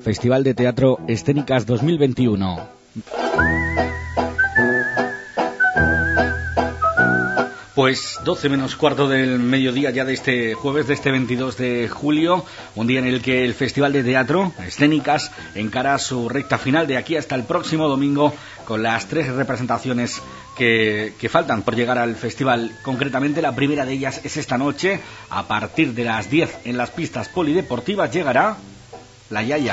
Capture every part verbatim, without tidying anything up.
Festival de Teatro Escénicas dos mil veintiuno. Pues doce menos cuarto del mediodía ya de este jueves, de este veintidós de julio, un día en el que el Festival de Teatro Escénicas encara su recta final de aquí hasta el próximo domingo, con las tres representaciones que, que faltan por llegar al festival. Concretamente, la primera de ellas es esta noche, a partir de las diez en las pistas polideportivas llegará La Yaya.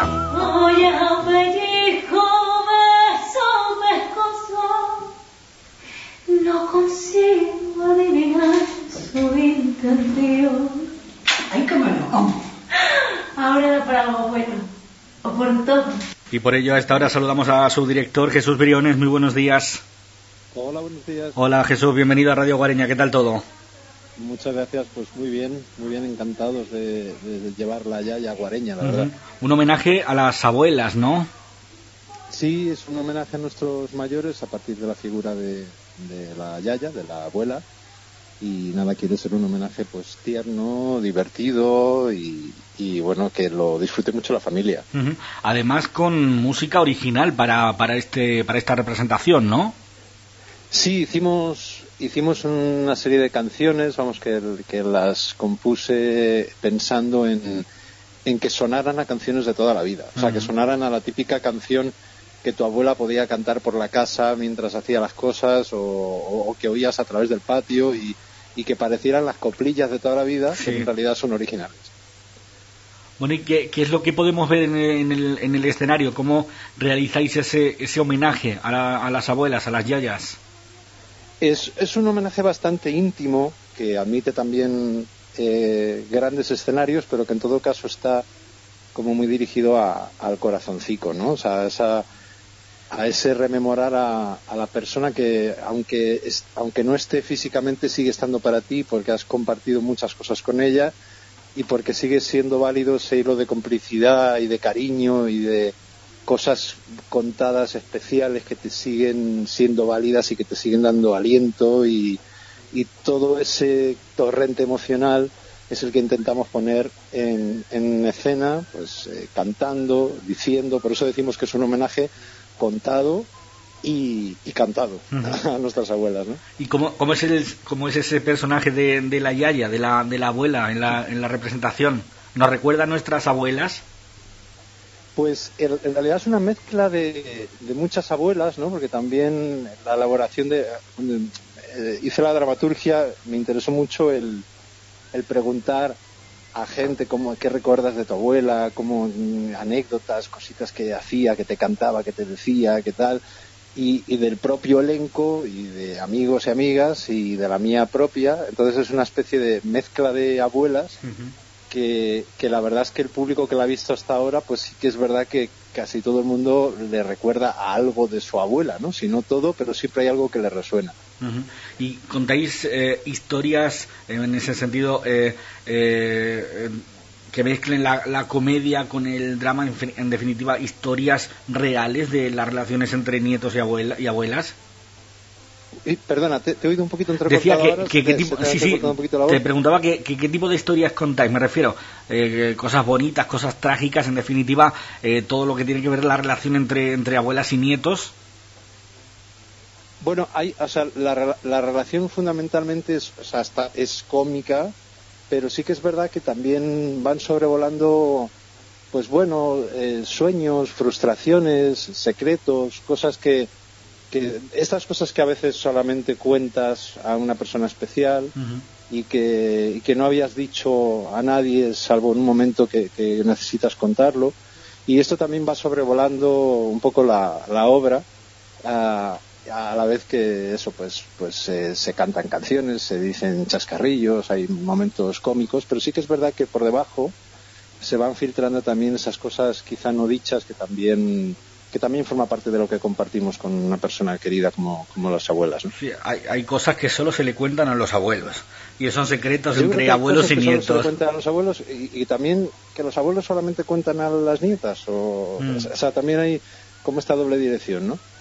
No consigo adivinar su intención. Ay, cómo no. Ahora era para algo bueno. O por todo. Y por ello a esta hora saludamos a su director, Jesús Briones. Muy buenos días. Hola, buenos días. Hola, Jesús, bienvenido a Radio Guareña. ¿Qué tal todo? Muchas gracias, pues muy bien, muy bien, encantados de, de, de llevar La Yaya Guareña, la uh-huh. verdad. Un homenaje a las abuelas, ¿no? Sí, es un homenaje a nuestros mayores a partir de la figura de... de la Yaya, de la abuela, y nada, quiere ser un homenaje pues tierno, divertido y, y bueno, que lo disfrute mucho la familia. Uh-huh. Además con música original para, para este para esta representación, ¿no? Sí, hicimos hicimos una serie de canciones, vamos, que, que las compuse pensando en, en que sonaran a canciones de toda la vida, o sea, uh-huh. que sonaran a la típica canción que tu abuela podía cantar por la casa mientras hacía las cosas o, o, o que oías a través del patio y, y que parecieran las coplillas de toda la vida, sí. que en realidad son originales. Bueno, ¿y qué, qué es lo que podemos ver en el, en el, en el escenario? ¿Cómo realizáis ese, ese homenaje a, la, a las abuelas, a las yayas? Es, es un homenaje bastante íntimo que admite también eh, grandes escenarios, pero que en todo caso está como muy dirigido a, al corazoncico, ¿no? O sea, esa... a ese rememorar a, a la persona que, aunque, es, aunque no esté físicamente, sigue estando para ti porque has compartido muchas cosas con ella y porque sigue siendo válido ese hilo de complicidad y de cariño y de cosas contadas especiales que te siguen siendo válidas y que te siguen dando aliento y, y todo ese torrente emocional es el que intentamos poner en, en escena, pues eh, cantando, diciendo, por eso decimos que es un homenaje contado y, y cantado uh-huh. a nuestras abuelas, ¿no? ¿Y cómo, cómo es el cómo es ese personaje de, de la yaya, de la de la abuela en la en la representación? ¿Nos recuerda a nuestras abuelas? Pues en, en realidad es una mezcla de, de muchas abuelas, ¿no? Porque también la elaboración de, de eh, hice la dramaturgia, me interesó mucho el el preguntar a gente cómo, qué recuerdas de tu abuela, cómo anécdotas, cositas que hacía, que te cantaba, que te decía, qué tal, y, y del propio elenco y de amigos y amigas y de la mía propia. Entonces es una especie de mezcla de abuelas uh-huh. que, que la verdad es que el público que la ha visto hasta ahora, pues sí que es verdad que casi todo el mundo le recuerda a algo de su abuela, ¿no? Si no todo, pero siempre hay algo que le resuena. Uh-huh. Y contáis eh, historias eh, en ese sentido eh, eh, que mezclen la, la comedia con el drama, en, en definitiva historias reales de las relaciones entre nietos y, abuela, y abuelas. Y, perdona, te, te he oído un poquito entrecortado. Decía que, ahora, que, que te, tipo, te sí, sí, te preguntaba que, que, qué tipo de historias contáis. Me refiero eh, cosas bonitas, cosas trágicas, en definitiva eh, todo lo que tiene que ver la relación entre entre abuelas y nietos. Bueno, hay, o sea, la, la relación fundamentalmente es, o sea, está, es cómica, pero sí que es verdad que también van sobrevolando, pues bueno, eh, sueños, frustraciones, secretos, cosas que, que, estas cosas que a veces solamente cuentas a una persona especial uh-huh. y, que, y que no habías dicho a nadie, salvo en un momento que, que necesitas contarlo. Y esto también va sobrevolando un poco la, la obra. Uh, a la vez que eso pues pues eh, se cantan canciones, se dicen chascarrillos, hay momentos cómicos, pero sí que es verdad que por debajo se van filtrando también esas cosas quizá no dichas que también que también forma parte de lo que compartimos con una persona querida como, como las abuelas, ¿no? Sí, hay, hay cosas que solo se le cuentan a los abuelos y son secretos Yo entre abuelos y nietos. Solo se le cuentan a los abuelos y, y también que los abuelos solamente cuentan a las nietas o, mm. o sea, también hay como esta doble dirección, ¿no?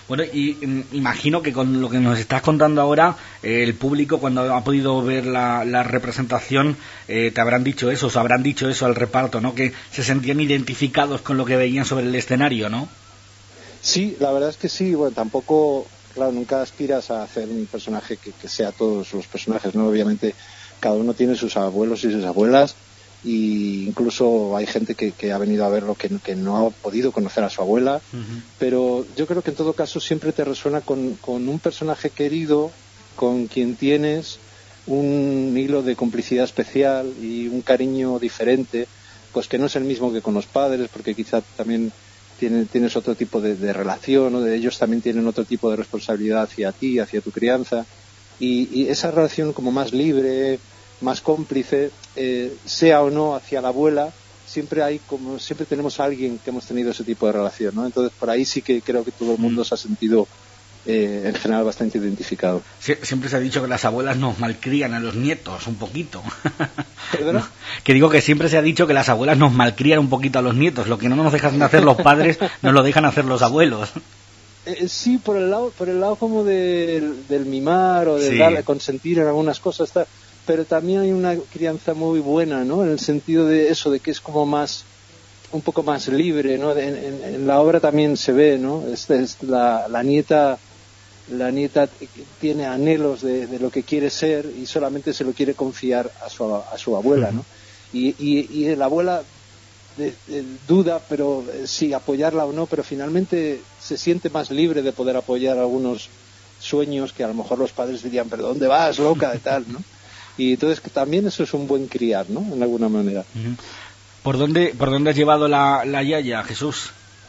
Bueno, y mm, imagino que con lo que nos estás contando ahora, eh, el público cuando ha podido ver la, la representación, eh, te habrán dicho eso, os habrán dicho eso al reparto, ¿no? Que se sentían identificados con lo que veían sobre el escenario, ¿no? Sí, la verdad es que sí. Bueno, tampoco, claro, nunca aspiras a hacer un personaje que, que sea todos los personajes, ¿no? Obviamente cada uno tiene sus abuelos y sus abuelas, y incluso hay gente que, que ha venido a verlo que, que no ha podido conocer a su abuela, uh-huh. Pero yo creo que en todo caso siempre te resuena con, con un personaje querido, con quien tienes un hilo de complicidad especial y un cariño diferente, pues que no es el mismo que con los padres, porque quizá también tiene, tienes otro tipo de, de relación, ¿no? De ellos también tienen otro tipo de responsabilidad hacia ti, hacia tu crianza, y, y esa relación como más libre, más cómplice, eh, sea o no hacia la abuela, siempre hay como siempre tenemos a alguien que hemos tenido ese tipo de relación, ¿no? Entonces por ahí sí que creo que todo el mundo se ha sentido eh, en general bastante identificado. Sí, siempre se ha dicho que las abuelas nos malcrían a los nietos un poquito. ¿Perdona? No, que digo que siempre se ha dicho que las abuelas nos malcrían un poquito a los nietos, lo que no nos dejan hacer los padres nos lo dejan hacer los abuelos. Eh, sí, por el lado por el lado como del, del mimar o de sí. Darle, consentir en algunas cosas, está. Pero también hay una crianza muy buena, ¿no? En el sentido de eso, de que es como más, un poco más libre, ¿no? En, en, en la obra también se ve, ¿no? Es, es la, la nieta, la nieta tiene anhelos de, de lo que quiere ser y solamente se lo quiere confiar a su, a su abuela, ¿no? Y, y, y la abuela de, de, duda, pero sí, apoyarla o no, pero finalmente se siente más libre de poder apoyar algunos sueños que a lo mejor los padres dirían, pero ¿dónde vas, loca? De tal, ¿no? Y entonces también eso es un buen criar, ¿no? En alguna manera. ¿Por dónde, por dónde has llevado la, la Yaya, Jesús?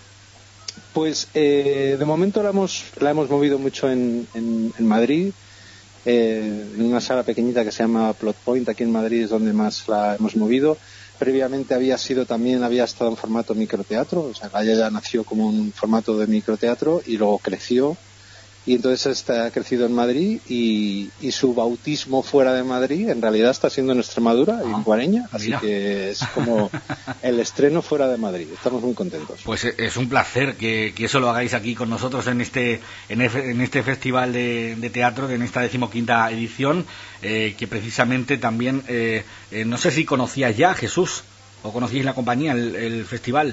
Pues eh, de momento la hemos, la hemos movido mucho en, en, en Madrid, eh, en una sala pequeñita que se llama Plot Point, aquí en Madrid es donde más la hemos movido. Previamente había sido también, había estado en formato microteatro, o sea, la Yaya nació como un formato de microteatro y luego creció. Y entonces está, ha crecido en Madrid y, y su bautismo fuera de Madrid en realidad está siendo en Extremadura, ah, en Guareña, así mira. Que es como el estreno fuera de Madrid. Estamos muy contentos. Pues es un placer que, que eso lo hagáis aquí con nosotros en este en, efe, en este festival de, de teatro, en esta decimoquinta edición, eh, que precisamente también, eh, eh, no sé si conocías ya, Jesús, o conocíais la compañía, el, el festival.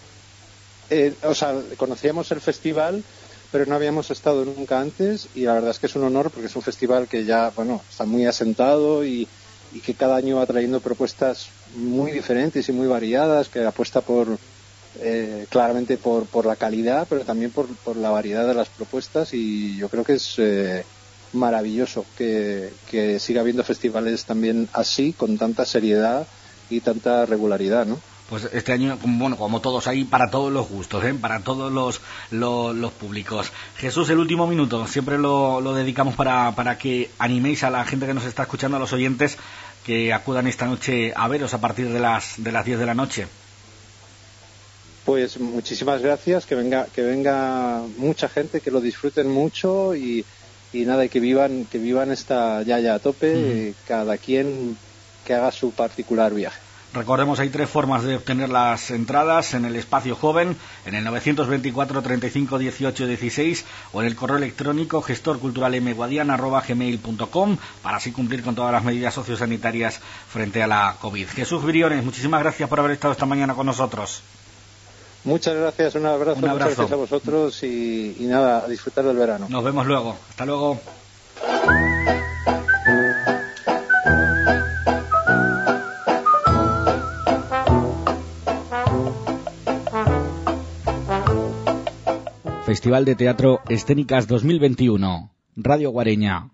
Eh, o sea, conocíamos el festival, pero no habíamos estado nunca antes y la verdad es que es un honor porque es un festival que ya, bueno, está muy asentado y, y que cada año va trayendo propuestas muy diferentes y muy variadas, que apuesta por eh, claramente por, por la calidad, pero también por, por la variedad de las propuestas, y yo creo que es eh, maravilloso que, que siga habiendo festivales también así, con tanta seriedad y tanta regularidad, ¿no? Pues este año, bueno, como todos, hay para todos los gustos, ¿eh? Para todos los, los, los públicos. Jesús, el último minuto, siempre lo, lo dedicamos para, para que animéis a la gente que nos está escuchando, a los oyentes, que acudan esta noche a veros a partir de las de las diez de la noche. Pues muchísimas gracias, que venga que venga mucha gente, que lo disfruten mucho y, y nada, y que vivan que vivan esta Yaya a tope, mm. y cada quien que haga su particular viaje. Recordemos, hay tres formas de obtener las entradas: en el espacio joven, en el novecientos veinticuatro treinta y cinco dieciocho dieciséis, o en el correo electrónico gestorculturalmguadiana arroba gmail punto com, para así cumplir con todas las medidas sociosanitarias frente a la COVID. Jesús Briones, muchísimas gracias por haber estado esta mañana con nosotros. Muchas gracias, un abrazo, un abrazo. Muchas gracias a vosotros y, y nada, a disfrutar del verano. Nos vemos luego, hasta luego. Festival de Teatro Escénicas dos mil veintiuno, Radio Guareña.